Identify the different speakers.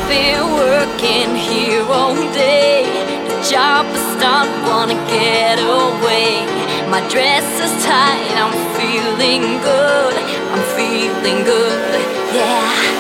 Speaker 1: been working here all day. The job is done, wanna get away. My dress is tight, I'm feeling good, yeah.